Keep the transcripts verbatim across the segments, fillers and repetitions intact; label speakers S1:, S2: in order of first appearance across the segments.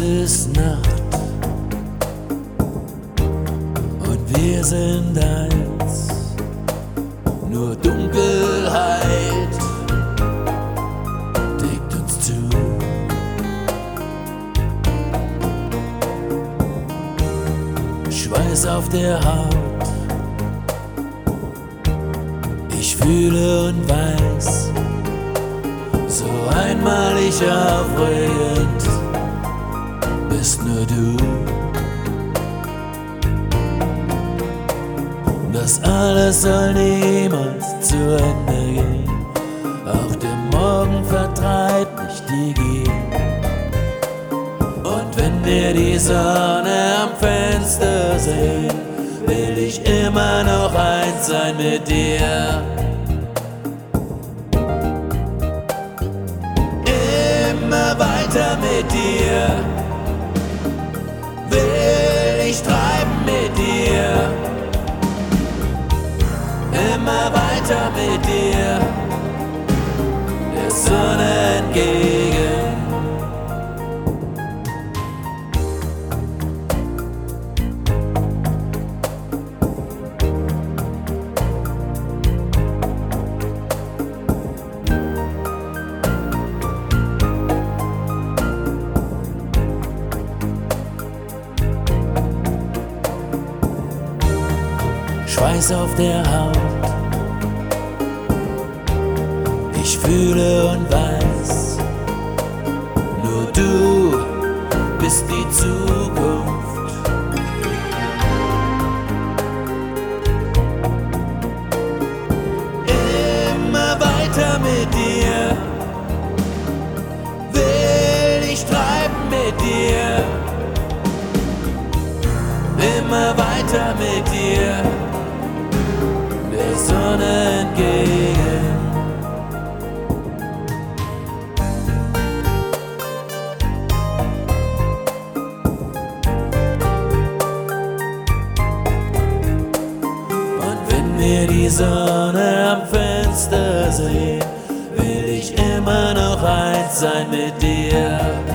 S1: ist Nacht und wir sind eins, nur Dunkelheit deckt uns zu. Schweiß auf der Haut, ich fühle und weiß, so einmalig aufregend bist nur du. Das alles soll niemals zu Ende gehen, auch der Morgen vertreibt nicht die Gier. Und wenn wir die Sonne am Fenster sehen, will ich immer noch eins sein mit dir. Immer weiter mit dir, will ich treiben mit dir. Immer weiter mit dir, der Sonne entgegen. Schweiß auf der Haut, ich fühle und weiß, nur du bist die Zukunft. Immer weiter mit dir, will ich treiben mit dir. Immer weiter mit dir, der Sonne entgegen. Und wenn wir die Sonne am Fenster sehen, will ich immer noch eins sein mit dir.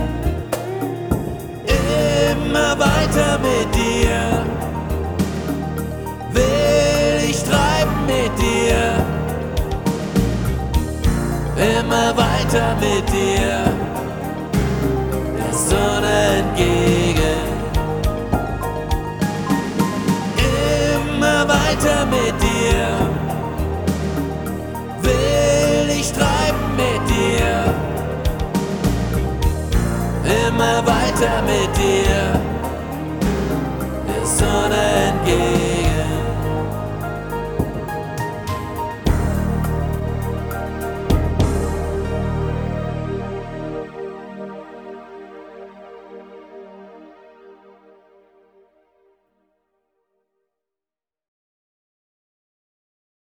S1: Immer weiter mit dir, will ich treiben mit dir. Immer weiter mit dir, der Sonne entgegen. Immer weiter mit dir, will ich treiben mit dir. Immer weiter mit dir, der Sonne